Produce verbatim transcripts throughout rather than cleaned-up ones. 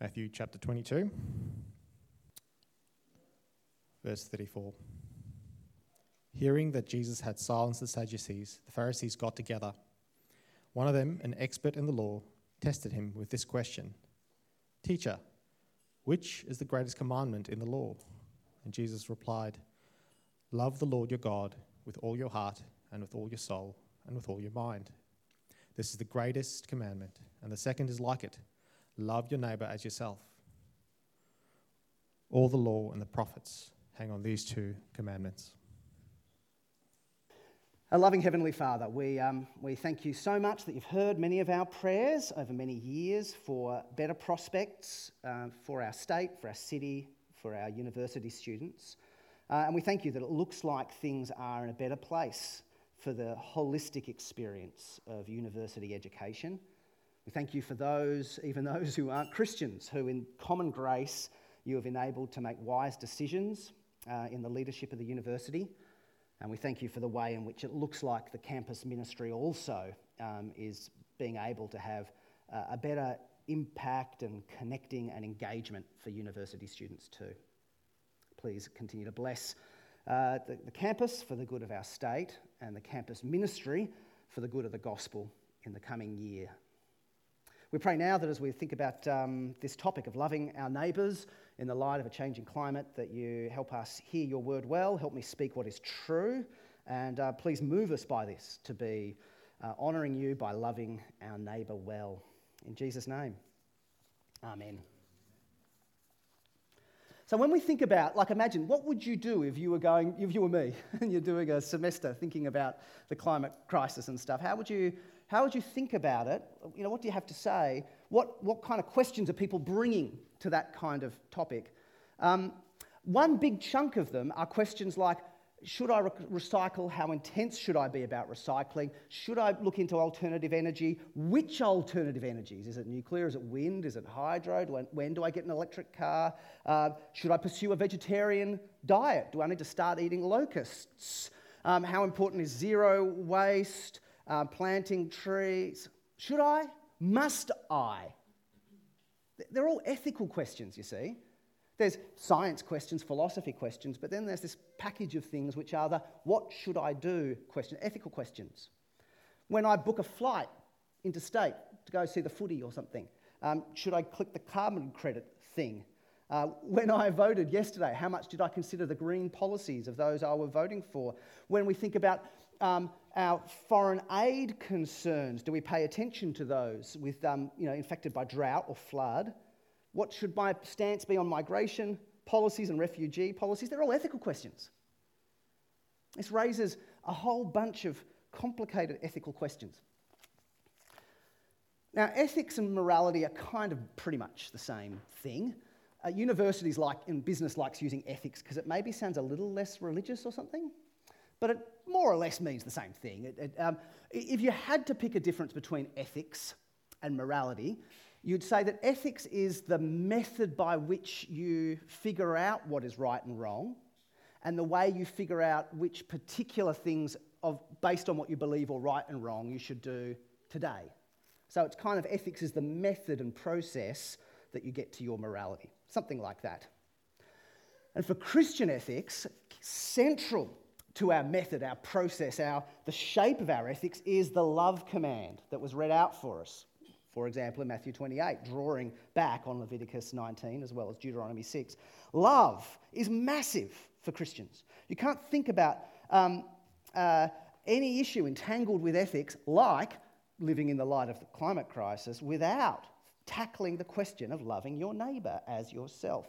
Matthew chapter twenty-two, verse thirty-four. Hearing that Jesus had silenced the Sadducees, the Pharisees got together. One of them, an expert in the law, tested him with this question: "Teacher, which is the greatest commandment in the law?" And Jesus replied, "Love the Lord your God with all your heart and with all your soul and with all your mind. This is the greatest commandment, and the second is like it: love your neighbour as yourself. All the law and the prophets hang on these two commandments." Our loving Heavenly Father, we, um, we thank you so much that you've heard many of our prayers over many years for better prospects uh, for our state, for our city, for our university students. Uh, and we thank you that it looks like things are in a better place for the holistic experience of university education. We thank you for those, even those who aren't Christians, who in common grace you have enabled to make wise decisions uh, in the leadership of the university. And we thank you for the way in which it looks like the campus ministry also um, is being able to have uh, a better impact and connecting and engagement for university students too. Please continue to bless uh, the, the campus for the good of our state and the campus ministry for the good of the gospel in the coming year. We pray now that as we think about um, this topic of loving our neighbours in the light of a changing climate, that you help us hear your word well, help me speak what is true, and uh, please move us by this to be uh, honouring you by loving our neighbour well. In Jesus' name, amen. So when we think about, like imagine, what would you do if you were going, if you were me, and you're doing a semester thinking about the climate crisis and stuff? How would you How would you think about it? You know, what do you have to say? What what kind of questions are people bringing to that kind of topic? Um, one big chunk of them are questions like, should I re- recycle? How intense should I be about recycling? Should I look into alternative energy? Which alternative energies? Is it nuclear? Is it wind? Is it hydro? Do I, when do I get an electric car? Uh, should I pursue a vegetarian diet? Do I need to start eating locusts? Um, how important is zero waste? Uh, planting trees? Should I? Must I? They're all ethical questions, you see. There's science questions, philosophy questions, but then there's this package of things which are the what should I do question, ethical questions. When I book a flight interstate to go see the footy or something, um, should I click the carbon credit thing? Uh, when I voted yesterday, how much did I consider the green policies of those I were voting for? When we think about um, our foreign aid concerns, do we pay attention to those with, um, you know, infected by drought or flood? What should my stance be on migration policies and refugee policies? They're all ethical questions. This raises a whole bunch of complicated ethical questions. Now, ethics and morality are kind of pretty much the same thing. Uh, universities like and business likes using ethics because it maybe sounds a little less religious or something, but it more or less means the same thing. It, it, um, if you had to pick a difference between ethics and morality, you'd say that ethics is the method by which you figure out what is right and wrong, and the way you figure out which particular things, of based on what you believe are right and wrong, you should do today. So it's kind of ethics is the method and process that you get to your morality, something like that. And for Christian ethics, central to our method, our process, our the shape of our ethics is the love command that was read out for us. For example, in Matthew twenty-eight, drawing back on Leviticus nineteen as well as Deuteronomy six. Love is massive for Christians. You can't think about um, uh, any issue entangled with ethics like living in the light of the climate crisis without tackling the question of loving your neighbour as yourself.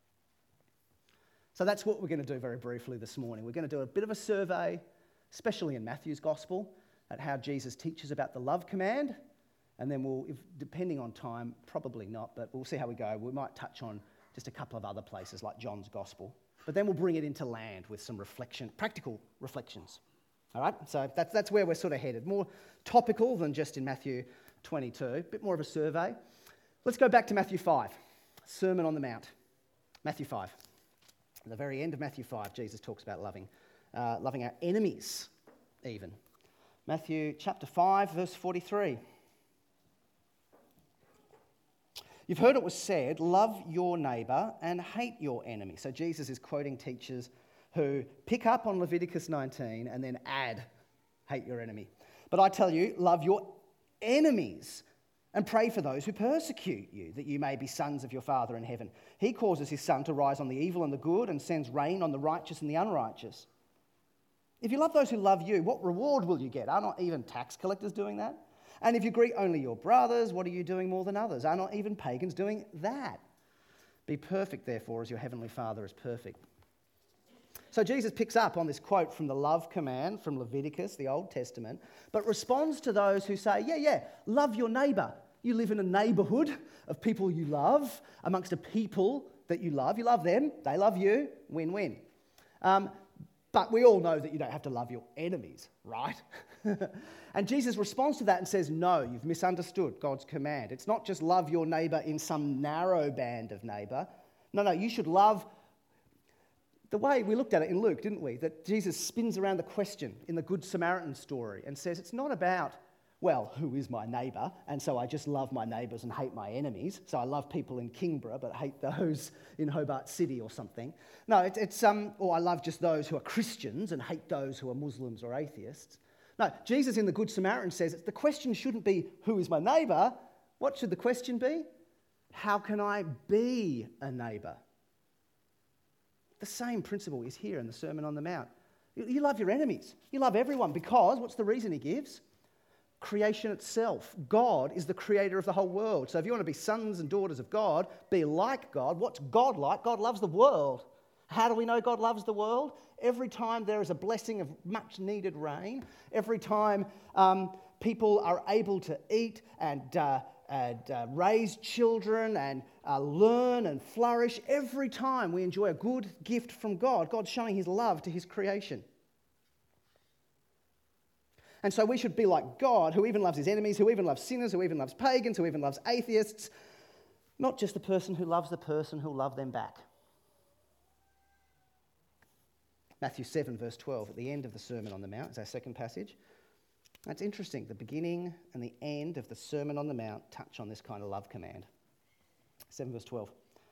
So that's what we're going to do very briefly this morning. We're going to do a bit of a survey, especially in Matthew's Gospel, at how Jesus teaches about the love command. And then we'll, if, depending on time, probably not, but we'll see how we go. We might touch on just a couple of other places like John's Gospel. But then we'll bring it into land with some reflection, practical reflections. All right? So that's, that's where we're sort of headed. More topical than just in Matthew twenty-two, a bit more of a survey. Let's go back to Matthew five, Sermon on the Mount. Matthew five. At the very end of Matthew five, Jesus talks about loving, uh, loving our enemies even. Matthew chapter five, verse forty-three. You've heard it was said, love your neighbour and hate your enemy. So Jesus is quoting teachers who pick up on Leviticus nineteen and then add, hate your enemy. But I tell you, love your enemies and pray for those who persecute you, that you may be sons of your Father in heaven. He causes his sun to rise on the evil and the good and sends rain on the righteous and the unrighteous. If you love those who love you, what reward will you get? Are not even tax collectors doing that? And if you greet only your brothers, what are you doing more than others? Are not even pagans doing that? Be perfect, therefore, as your heavenly Father is perfect. So Jesus picks up on this quote from the love command from Leviticus, the Old Testament, but responds to those who say, yeah, yeah, love your neighbour. You live in a neighbourhood of people you love, amongst a people that you love. You love them, they love you, win-win. Um, but we all know that you don't have to love your enemies, right? And Jesus responds to that and says, no, you've misunderstood God's command. It's not just love your neighbour in some narrow band of neighbour. No, no, you should love the way we looked at it in Luke, didn't we? That Jesus spins around the question in the Good Samaritan story and says it's not about, well, who is my neighbour? And so I just love my neighbours and hate my enemies. So I love people in Kingborough but hate those in Hobart City or something. No, it's, it's um, or I love just those who are Christians and hate those who are Muslims or atheists. No, Jesus in the Good Samaritan says the question shouldn't be, who is my neighbour? What should the question be? How can I be a neighbour? The same principle is here in the Sermon on the Mount. You love your enemies. You love everyone because, what's the reason he gives? Creation itself. God is the creator of the whole world. So if you want to be sons and daughters of God, be like God. What's God like? God loves the world. How do we know God loves the world? Every time there is a blessing of much needed rain, every time um, people are able to eat and, uh, and uh, raise children and uh, learn and flourish, every time we enjoy a good gift from God, God's showing his love to his creation. And so we should be like God, who even loves his enemies, who even loves sinners, who even loves pagans, who even loves atheists, not just the person who loves the person who'll love them back. Matthew seven, verse twelve, at the end of the Sermon on the Mount, is our second passage. That's interesting. The beginning and the end of the Sermon on the Mount touch on this kind of love command. seven, verse twelve.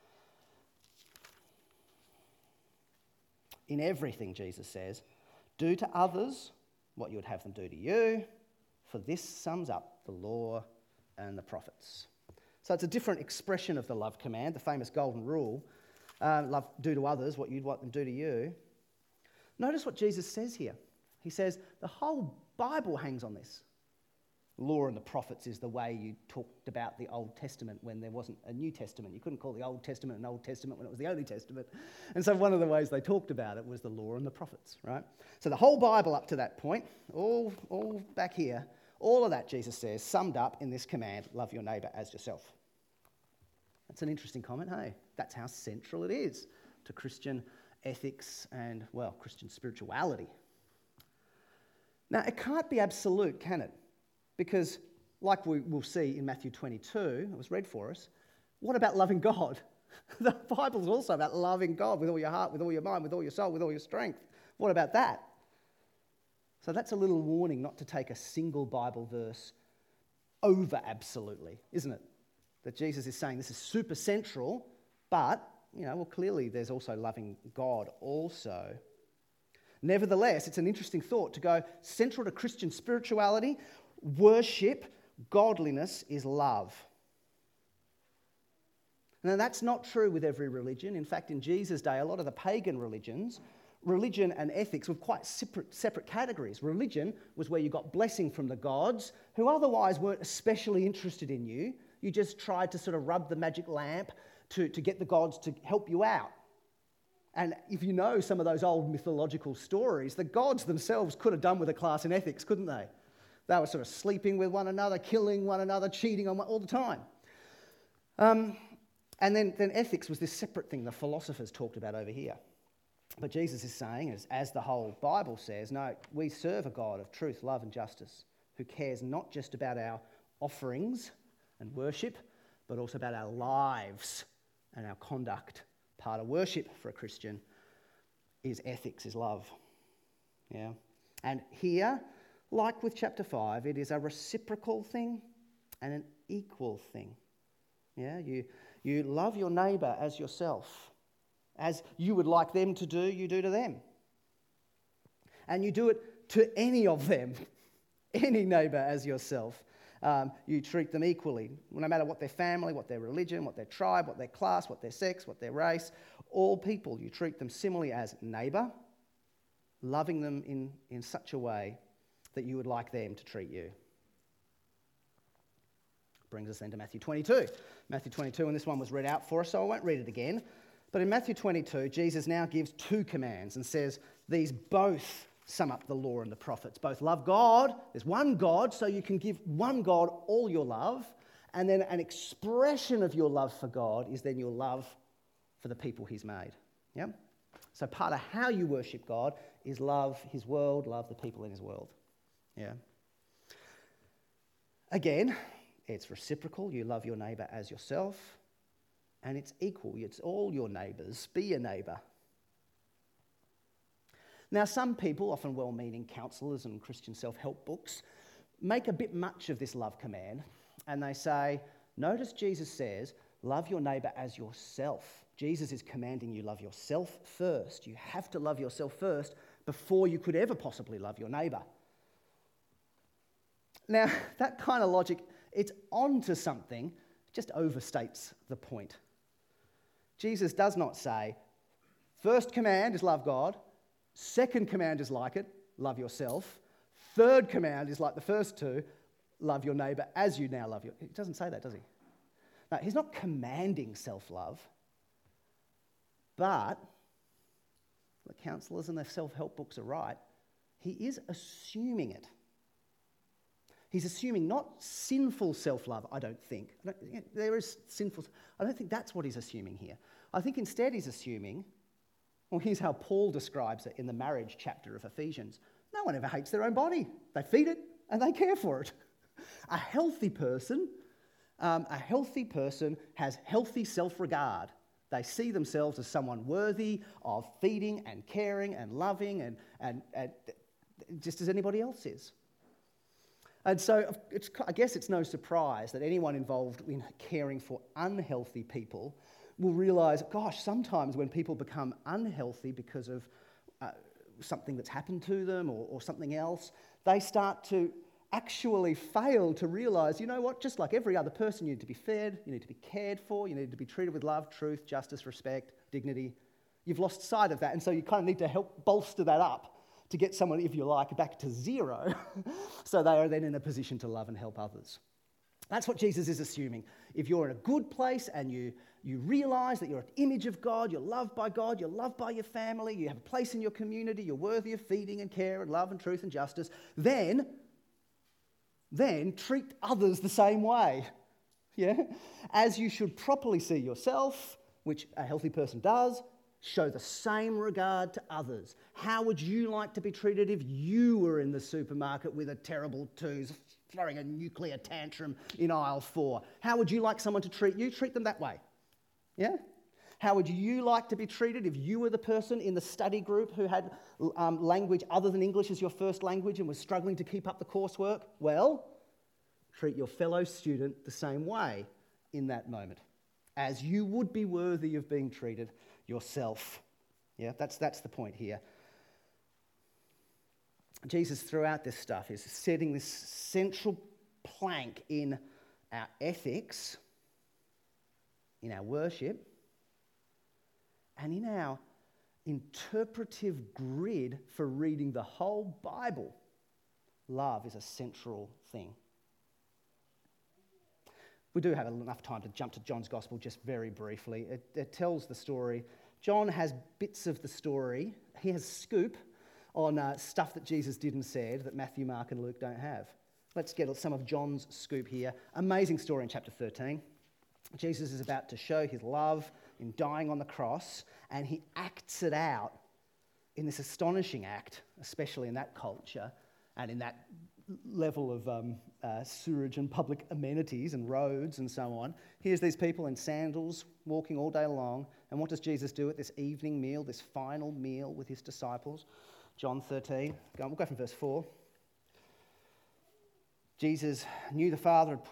In everything, Jesus says, do to others what you would have them do to you, for this sums up the law and the prophets. So it's a different expression of the love command, the famous golden rule. Uh, love, do to others what you'd want them to do to you. Notice what Jesus says here. He says the whole Bible hangs on this. Law and the prophets is the way you talked about the Old Testament when there wasn't a New Testament. You couldn't call the Old Testament an Old Testament when it was the only Testament. And so one of the ways they talked about it was the law and the prophets, right? So the whole Bible up to that point, all, all back here, all of that, Jesus says, summed up in this command, love your neighbour as yourself. That's an interesting comment, hey? That's how central it is to Christian ethics and, well, Christian spirituality. Now, it can't be absolute, can it? Because, like we will see in Matthew twenty-two, it was read for us, what about loving God? The Bible's also about loving God with all your heart, with all your mind, with all your soul, with all your strength. What about that? So that's a little warning not to take a single Bible verse over absolutely, isn't it? That Jesus is saying this is super central, but, you know, well, clearly there's also loving God also. Nevertheless, it's an interesting thought to go central to Christian spirituality, worship, godliness is love. Now, that's not true with every religion. In fact, in Jesus' day, a lot of the pagan religions, religion and ethics were quite separate, separate categories. Religion was where you got blessing from the gods, who otherwise weren't especially interested in you. You just tried to sort of rub the magic lamp to, to get the gods to help you out. And if you know some of those old mythological stories, the gods themselves could have done with a class in ethics, couldn't they? They were sort of sleeping with one another, killing one another, cheating on one all the time. Um, and then, then ethics was this separate thing the philosophers talked about over here. But Jesus is saying, as, as the whole Bible says, no, we serve a God of truth, love and justice who cares not just about our offerings and worship, but also about our lives and our conduct. Part of worship for a Christian is ethics, is love. Yeah. And here, like with chapter five, it is a reciprocal thing and an equal thing. Yeah, you, you love your neighbour as yourself. As you would like them to do, you do to them. And you do it to any of them, any neighbour as yourself. Um, you treat them equally, no matter what their family, what their religion, what their tribe, what their class, what their sex, what their race. All people, you treat them similarly as neighbour, loving them in, in such a way that you would like them to treat you. Brings us then to Matthew twenty-two. Matthew twenty-two, and this one was read out for us, so I won't read it again. But in Matthew twenty-two, Jesus now gives two commands and says these both sum up the law and the prophets. Both love God, there's one God, so you can give one God all your love, and then an expression of your love for God is then your love for the people he's made. Yeah? So part of how you worship God is love his world, love the people in his world. Yeah. Again, it's reciprocal. You love your neighbour as yourself, and it's equal. It's all your neighbours. Be a neighbour. Now, some people, often well-meaning counsellors and Christian self-help books, make a bit much of this love command, and they say, notice Jesus says, love your neighbour as yourself. Jesus is commanding you love yourself first. You have to love yourself first before you could ever possibly love your neighbour. Now, that kind of logic, it's onto something, just overstates the point. Jesus does not say, first command is love God, second command is like it, love yourself, third command is like the first two, love your neighbour as you now love your... He doesn't say that, does he? No, he's not commanding self-love, but the counsellors and the self-help books are right, he is assuming it. He's assuming not sinful self-love, I don't think. I don't, there is sinful... I don't think that's what he's assuming here. I think instead he's assuming... Well, here's how Paul describes it in the marriage chapter of Ephesians. No one ever hates their own body. They feed it and they care for it. A healthy person, um, a healthy person has healthy self-regard. They see themselves as someone worthy of feeding and caring and loving and, and, and just as anybody else is. And so it's, I guess it's no surprise that anyone involved in caring for unhealthy people will realise, gosh, sometimes when people become unhealthy because of uh, something that's happened to them or, or something else, they start to actually fail to realise, you know what, just like every other person, you need to be fed, you need to be cared for, you need to be treated with love, truth, justice, respect, dignity. You've lost sight of that, and so you kind of need to help bolster that up to get someone, if you like, back to zero so they are then in a position to love and help others. That's what Jesus is assuming. If you're in a good place and you, you realise that you're an image of God, you're loved by God, you're loved by your family, you have a place in your community, you're worthy of feeding and care and love and truth and justice, then, then treat others the same way, yeah? As you should properly see yourself, which a healthy person does, show the same regard to others. How would you like to be treated if you were in the supermarket with a terrible twos, throwing a nuclear tantrum in aisle four? How would you like someone to treat you? Treat them that way. Yeah? How would you like to be treated if you were the person in the study group who had um, language other than English as your first language and was struggling to keep up the coursework? Well, treat your fellow student the same way in that moment, as you would be worthy of being treated yourself. Yeah, that's, that's the point here. Jesus, throughout this stuff, is setting this central plank in our ethics, in our worship, and in our interpretive grid for reading the whole Bible. Love is a central thing. We do have enough time to jump to John's Gospel just very briefly. It, it tells the story. John has bits of the story. He has scoop on uh, stuff that Jesus did and said that Matthew, Mark and Luke don't have. Let's get some of John's scoop here. Amazing story in chapter thirteen. Jesus is about to show his love in dying on the cross, and he acts it out in this astonishing act, especially in that culture and in that level of um, uh, sewage and public amenities and roads and so on. Here's these people in sandals walking all day long, and what does Jesus do at this evening meal, this final meal with his disciples? John thirteen, we'll go from verse four. Jesus knew the Father had put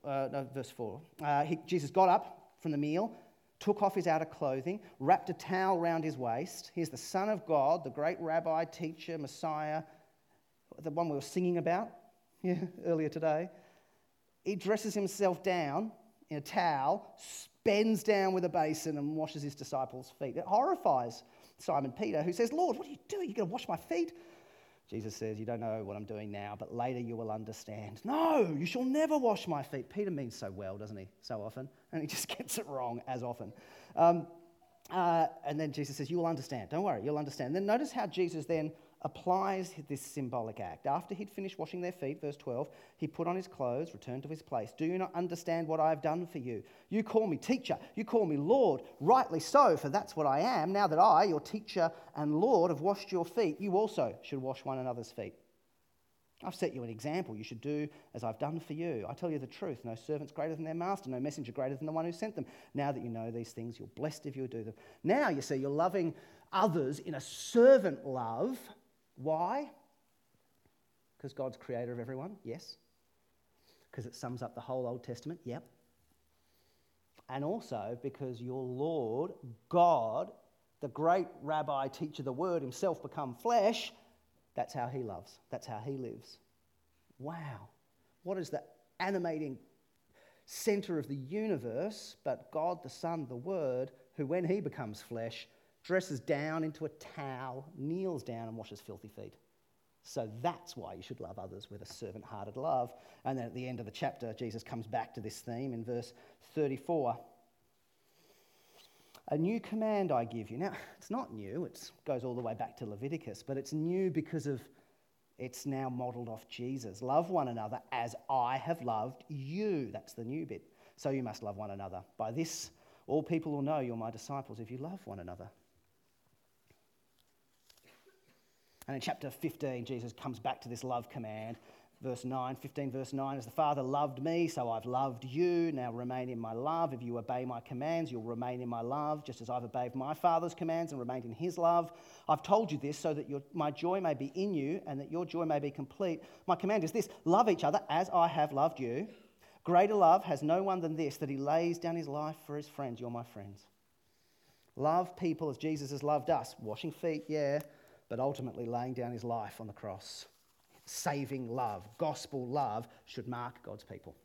uh, no, verse four. Uh, he, Jesus got up from the meal, took off his outer clothing, wrapped a towel round his waist. He's the Son of God, the great rabbi, teacher, Messiah, the one we were singing about yeah, earlier today. He dresses himself down in a towel, bends down with a basin and washes his disciples' feet. It horrifies Simon Peter, who says, Lord, what are you doing? You're going to wash my feet? Jesus says, you don't know what I'm doing now, but later you will understand. No, you shall never wash my feet. Peter means so well, doesn't he, so often? And he just gets it wrong as often. Um, uh, and then Jesus says, you will understand. Don't worry, you'll understand. And then notice how Jesus then applies this symbolic act. After he'd finished washing their feet, verse twelve, he put on his clothes, returned to his place. Do you not understand what I have done for you? You call me teacher, you call me Lord. Rightly so, for that's what I am. Now that I, your teacher and Lord, have washed your feet, you also should wash one another's feet. I've set you an example. You should do as I've done for you. I tell you the truth, no servant's greater than their master, no messenger greater than the one who sent them. Now that you know these things, you're blessed if you do them. Now, you see, you're loving others in a servant love. Why? Because God's creator of everyone? Yes. Because it sums up the whole Old Testament? Yep. And also because your Lord, God, the great rabbi, teacher, the Word himself become flesh, that's how he loves. That's how he lives. Wow. What is the animating center of the universe but God, the Son, the Word, who when he becomes flesh, dresses down into a towel, kneels down and washes filthy feet. So that's why you should love others with a servant-hearted love. And then at the end of the chapter, Jesus comes back to this theme in verse thirty-four. A new command I give you. Now, it's not new. It goes all the way back to Leviticus, but it's new because of it's now modelled off Jesus. Love one another as I have loved you. That's the new bit. So you must love one another. By this, all people will know you're my disciples if you love one another. And in chapter fifteen, Jesus comes back to this love command. Verse nine, fifteen verse nine, as the Father loved me, so I've loved you. Now remain in my love. If you obey my commands, you'll remain in my love, just as I've obeyed my Father's commands and remained in his love. I've told you this so that your, my joy may be in you and that your joy may be complete. My command is this, love each other as I have loved you. Greater love has no one than this, that he lays down his life for his friends. You're my friends. Love people as Jesus has loved us. Washing feet, yeah, but ultimately laying down his life on the cross. Saving love, gospel love should mark God's people.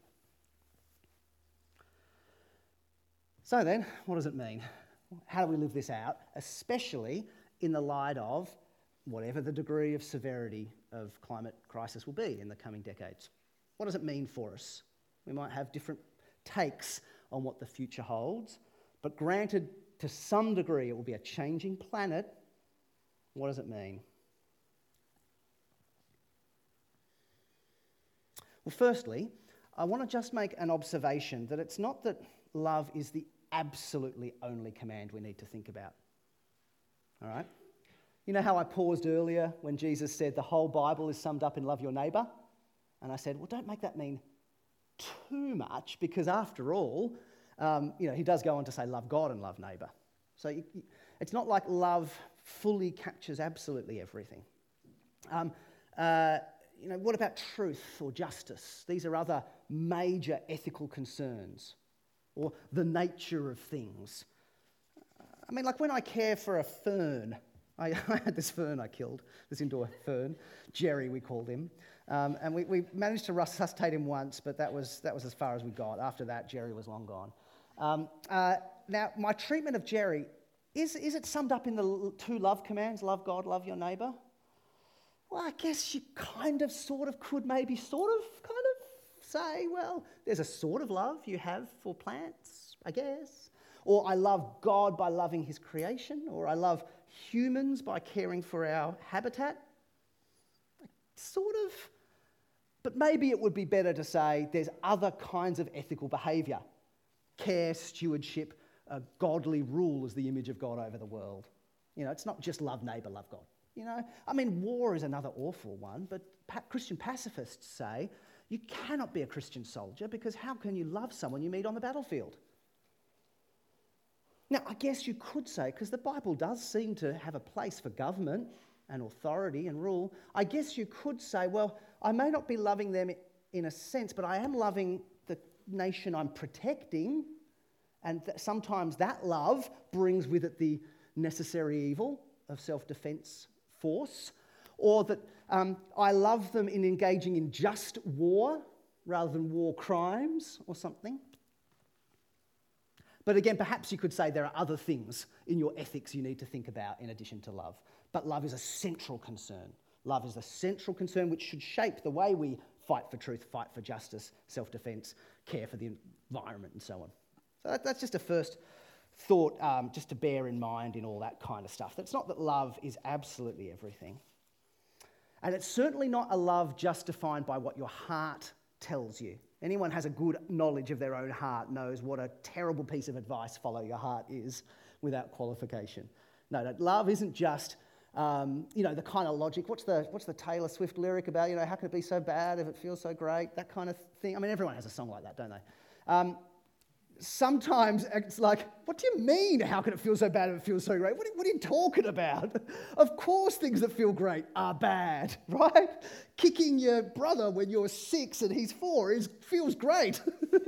So then, what does it mean? How do we live this out, especially in the light of whatever the degree of severity of climate crisis will be in the coming decades? What does it mean for us? We might have different takes on what the future holds, but granted to some degree it will be a changing planet. What does it mean? Well, firstly, I want to just make an observation that it's not that love is the absolutely only command we need to think about. All right? You know how I paused earlier when Jesus said the whole Bible is summed up in love your neighbour? And I said, well, don't make that mean too much, because after all, um, you know, he does go on to say love God and love neighbour. So you, you, it's not like love fully captures absolutely everything. Um, uh, You know, what about truth or justice? These are other major ethical concerns. Or the nature of things. I mean, like when I care for a fern, I, I had this fern I killed, this indoor fern, Jerry we called him, um, and we, we managed to resuscitate him once, but that was that was as far as we got. After that, Jerry was long gone. Um, uh, now, my treatment of Jerry, is, is it summed up in the two love commands, love God, love your neighbour? Well, I guess you kind of, sort of, could maybe sort of, kind of say, well, there's a sort of love you have for plants, I guess. Or I love God by loving his creation. Or I love humans by caring for our habitat. Sort of. But maybe it would be better to say there's other kinds of ethical behaviour. Care, stewardship, uh, godly rule as the image of God over the world. You know, it's not just love neighbour, love God. You know, I mean, war is another awful one, but pa- Christian pacifists say you cannot be a Christian soldier because how can you love someone you meet on the battlefield? Now, I guess you could say, because the Bible does seem to have a place for government and authority and rule, I guess you could say, well, I may not be loving them in a sense, but I am loving the nation I'm protecting, and th- sometimes that love brings with it the necessary evil of self-defense force, or that um, I love them in engaging in just war rather than war crimes or something. But again, perhaps you could say there are other things in your ethics you need to think about in addition to love. But love is a central concern. Love is a central concern which should shape the way we fight for truth, fight for justice, self-defense, care for the environment, and so on. So that, that's just a first thought um, just to bear in mind in all that kind of stuff. That's not that love is absolutely everything. And it's certainly not a love just defined by what your heart tells you. Anyone has a good knowledge of their own heart knows what a terrible piece of advice follow your heart is without qualification. No, no, love isn't just, um, you know, the kind of logic. What's the what's the Taylor Swift lyric about, you know, how can it be so bad if it feels so great? That kind of thing. I mean, everyone has a song like that, don't they? Um, sometimes it's like, what do you mean, how can it feel so bad if it feels so great? What are, what are you talking about? Of course things that feel great are bad, right? Kicking your brother when you're six and he's four is, feels great.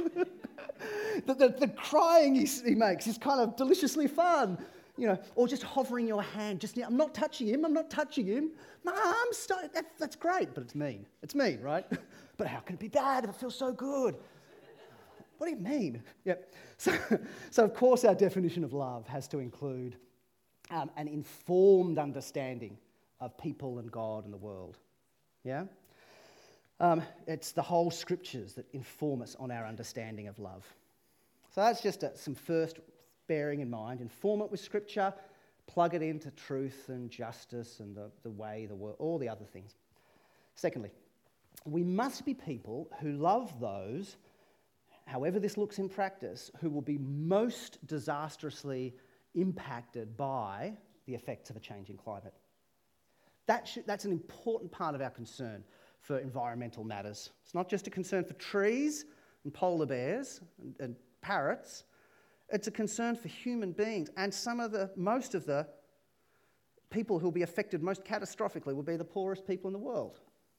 the, the, the crying he, he makes is kind of deliciously fun. You know, or just hovering your hand, just, I'm not touching him, I'm not touching him. Mum, stop, that, that's great, but it's mean. It's mean, right? But how can it be bad if it feels so good? What do you mean? Yep. So, so of course, our definition of love has to include um, an informed understanding of people and God and the world. Yeah? Um, it's the whole scriptures that inform us on our understanding of love. So that's just a, some first bearing in mind. Inform it with scripture, plug it into truth and justice and the, the way, the world, all the other things. Secondly, we must be people who love those, however this looks in practice, who will be most disastrously impacted by the effects of a changing climate. That should, that's an important part of our concern for environmental matters. It's not just a concern for trees and polar bears and, and parrots. It's a concern for human beings, and some of the, most of the people who will be affected most catastrophically will be the poorest people in the world.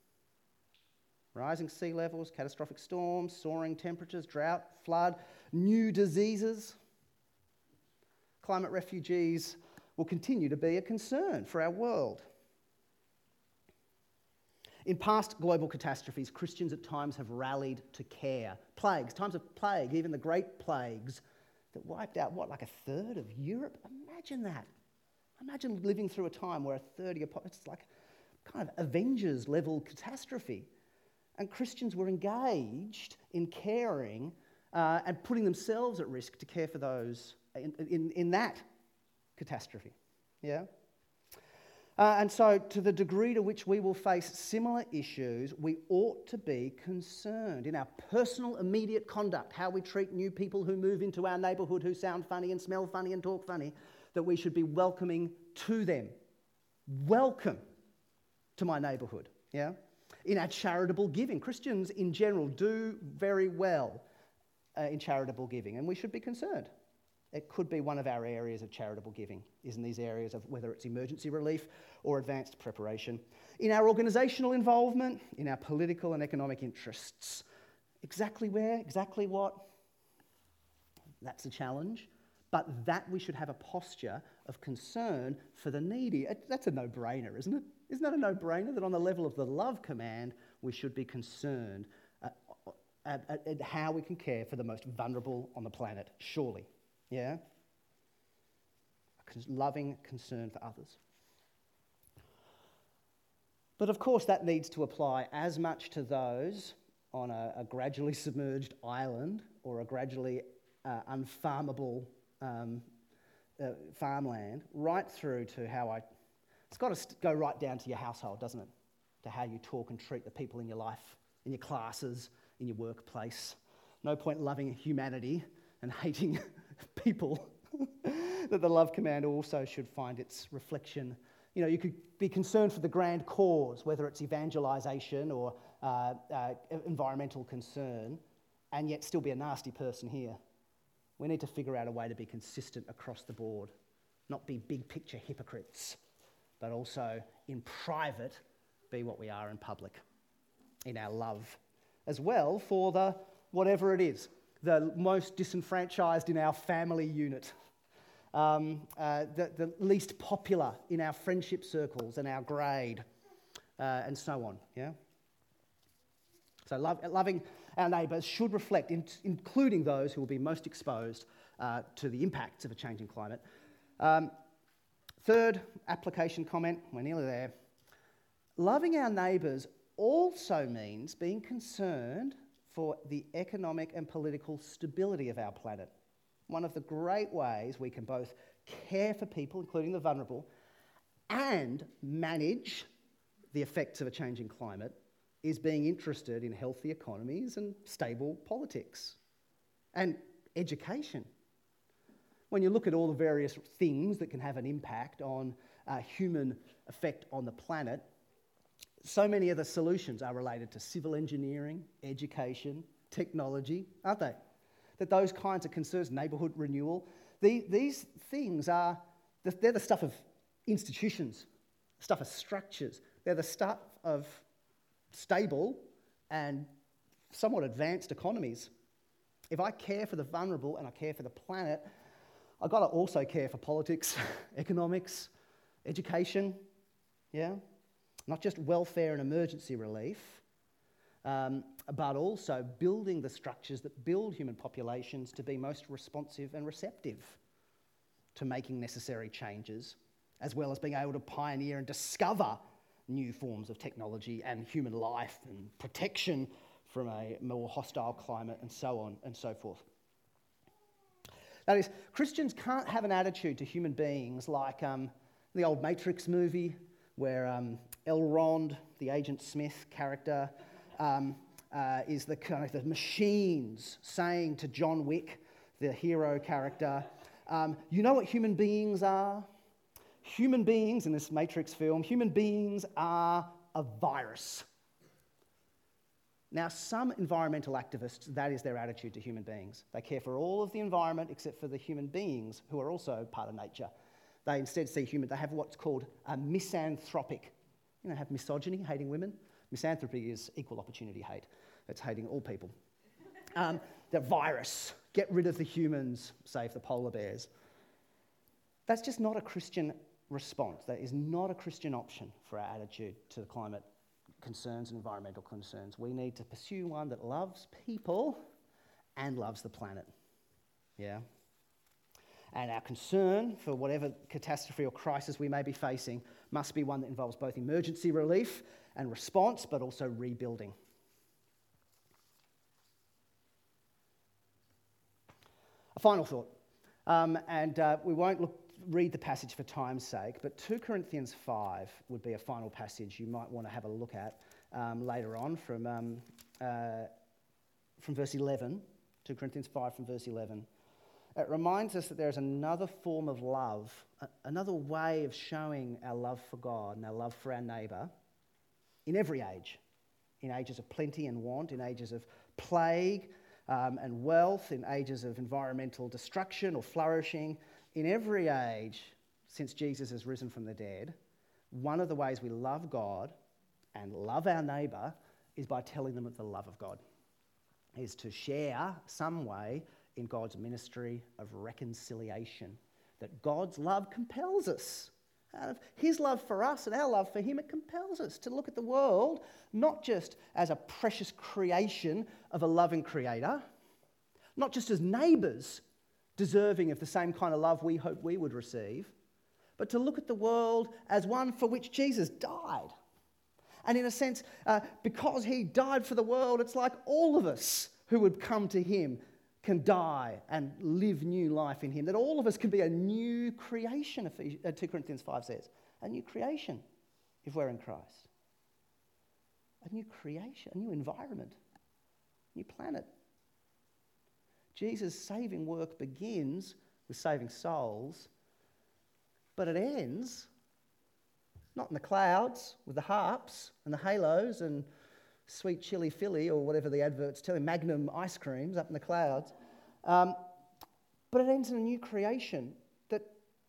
Rising sea levels, catastrophic storms, soaring temperatures, drought, flood, new diseases. Climate refugees will continue to be a concern for our world. In past global catastrophes, Christians at times have rallied to care. Plagues, times of plague, even the Great Plagues that wiped out, what, like a third of Europe? Imagine that. Imagine living through a time where a third of your population, it's like kind of Avengers-level catastrophe. And Christians were engaged in caring uh, and putting themselves at risk to care for those in, in, in that catastrophe. Yeah? Uh, and so, to the degree to which we will face similar issues, we ought to be concerned in our personal, immediate conduct, how we treat new people who move into our neighbourhood who sound funny and smell funny and talk funny, that we should be welcoming to them. Welcome to my neighbourhood, yeah? In our charitable giving. Christians in general do very well uh, in charitable giving, and we should be concerned. It could be one of our areas of charitable giving, is in these areas of whether it's emergency relief or advanced preparation. In our organisational involvement, in our political and economic interests. Exactly where, exactly what? That's a challenge. But that we should have a posture of concern for the needy. That's a no-brainer, isn't it? Isn't that a no-brainer that on the level of the love command, we should be concerned at, at, at how we can care for the most vulnerable on the planet, surely. Yeah? A loving concern for others. But of course that needs to apply as much to those on a, a gradually submerged island or a gradually uh, unfarmable um, uh, farmland, right through to how I... It's got to st- go right down to your household, doesn't it? To how you talk and treat the people in your life, in your classes, in your workplace. No point loving humanity and hating people. That the love command also should find its reflection. You know, you could be concerned for the grand cause, whether it's evangelisation or uh, uh, environmental concern, and yet still be a nasty person here. We need to figure out a way to be consistent across the board, not be big picture hypocrites, but also in private be what we are in public, in our love as well for the whatever it is, the most disenfranchised in our family unit, um, uh, the, the least popular in our friendship circles and our grade, uh, and so on, yeah? So love, loving our neighbours should reflect, in, including those who will be most exposed uh, to the impacts of a changing climate. Um, third application comment, we're nearly there. Loving our neighbours also means being concerned for the economic and political stability of our planet. One of the great ways we can both care for people, including the vulnerable, and manage the effects of a changing climate is being interested in healthy economies and stable politics and education. When you look at all the various things that can have an impact on uh, human effect on the planet, so many of the solutions are related to civil engineering, education, technology, aren't they? That those kinds of concerns, neighbourhood renewal, the, these things are, they're the stuff of institutions, stuff of structures. They're the stuff of stable and somewhat advanced economies. If I care for the vulnerable and I care for the planet, I've got to also care for politics, economics, education, yeah? Not just welfare and emergency relief, um, but also building the structures that build human populations to be most responsive and receptive to making necessary changes, as well as being able to pioneer and discover new forms of technology and human life and protection from a more hostile climate and so on and so forth. That is, Christians can't have an attitude to human beings like um, the old Matrix movie where um, Elrond, the Agent Smith character, um, uh, is the kind of the machines saying to John Wick, the hero character, um, you know what human beings are? Human beings, in this Matrix film, human beings are a virus. Now, some environmental activists, that is their attitude to human beings. They care for all of the environment except for the human beings who are also part of nature. They instead see human, they have what's called a misanthropic. You know, have misogyny, hating women. Misanthropy is equal opportunity hate. It's hating all people. Um, the virus, get rid of the humans, save the polar bears. That's just not a Christian response. That is not a Christian option for our attitude to the climate concerns and environmental concerns. We need to pursue one that loves people and loves the planet. Yeah? And our concern for whatever catastrophe or crisis we may be facing must be one that involves both emergency relief and response, but also rebuilding. A final thought, um, and uh, we won't look, read the passage for time's sake, but two Corinthians five would be a final passage you might want to have a look at um, later on from, um, uh, from verse eleven, two Corinthians five from verse eleven. It reminds us that there is another form of love, another way of showing our love for God and our love for our neighbour in every age, in ages of plenty and want, in ages of plague um, and wealth, in ages of environmental destruction or flourishing. In every age since Jesus has risen from the dead, one of the ways we love God and love our neighbour is by telling them of the love of God, is to share some way in God's ministry of reconciliation, that God's love compels us. Out of his love for us and our love for him, it compels us to look at the world not just as a precious creation of a loving creator, not just as neighbours deserving of the same kind of love we hope we would receive, but to look at the world as one for which Jesus died. And in a sense, uh, because he died for the world, it's like all of us who would come to him can die and live new life in him, that all of us can be a new creation, two Corinthians five says. A new creation if we're in Christ. A new creation, a new environment, new planet. Jesus' saving work begins with saving souls, but it ends not in the clouds with the harps and the halos and sweet chili Philly or whatever the adverts tell you, Magnum ice creams up in the clouds. Um, but it ends in a new creation that,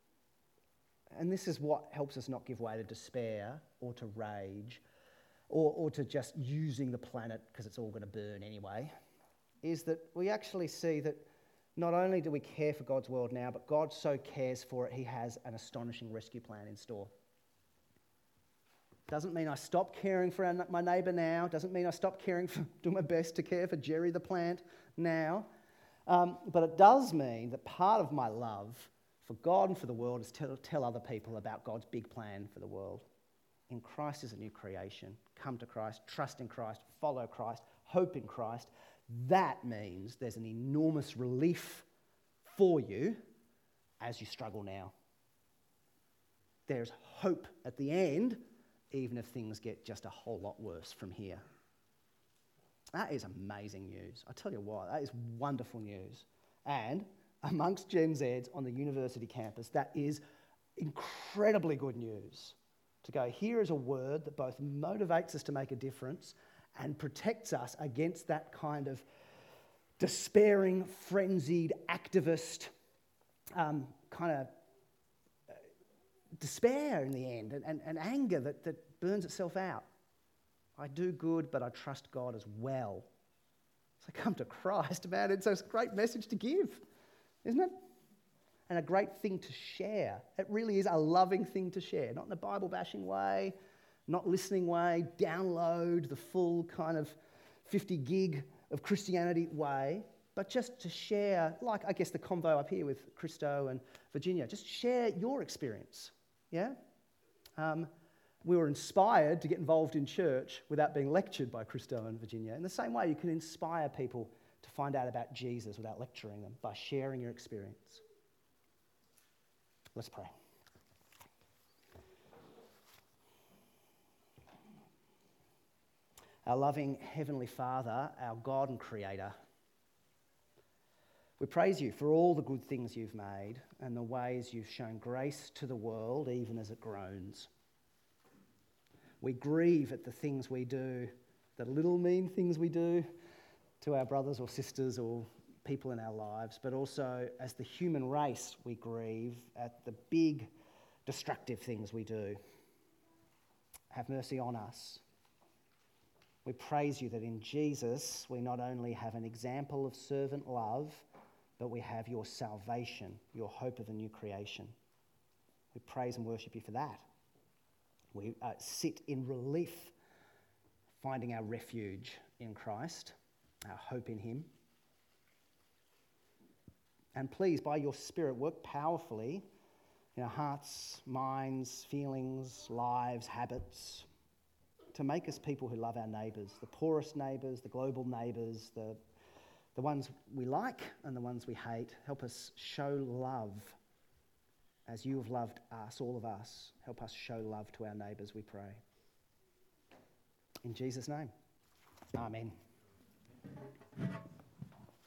and this is what helps us not give way to despair or to rage or, or to just using the planet because it's all going to burn anyway. is that we actually see that not only do we care for God's world now, but God so cares for it, he has an astonishing rescue plan in store. Doesn't mean I stop caring for our, my neighbour now. Doesn't mean I stop caring for, doing my best to care for Jerry the plant now. Um, but it does mean that part of my love for God and for the world is to tell other people about God's big plan for the world. In Christ is a new creation. Come to Christ, trust in Christ, follow Christ, hope in Christ. That means there's an enormous relief for you as you struggle now. There's hope at the end, even if things get just a whole lot worse from here. That is amazing news. I tell you what, that is wonderful news. And amongst Gen Zs on the university campus, that is incredibly good news. To go, here is a word that both motivates us to make a difference and protects us against that kind of despairing, frenzied, activist um, kind of uh, despair in the end and, and, and anger that, that burns itself out. I do good, but I trust God as well. So come to Christ, man. It's a great message to give, isn't it? And a great thing to share. It really is a loving thing to share, not in a Bible-bashing way, not listening way, download the full kind of fifty gig of Christianity way, but just to share, like I guess the convo up here with Christo and Virginia, just share your experience, yeah? Um, we were inspired to get involved in church without being lectured by Christo and Virginia. In the same way, you can inspire people to find out about Jesus without lecturing them, by sharing your experience. Let's pray. Our loving Heavenly Father, our God and Creator, we praise you for all the good things you've made and the ways you've shown grace to the world even as it groans. We grieve at the things we do, the little mean things we do to our brothers or sisters or people in our lives, but also as the human race we grieve at the big destructive things we do. Have mercy on us. We praise you that in Jesus we not only have an example of servant love, but we have your salvation, your hope of a new creation. We praise and worship you for that. We uh, sit in relief, finding our refuge in Christ, our hope in him. And please, by your Spirit, work powerfully in our hearts, minds, feelings, lives, habits, to make us people who love our neighbours, the poorest neighbours, the global neighbours, the, the ones we like and the ones we hate. Help us show love as you have loved us, all of us. Help us show love to our neighbours, we pray. In Jesus' name, amen.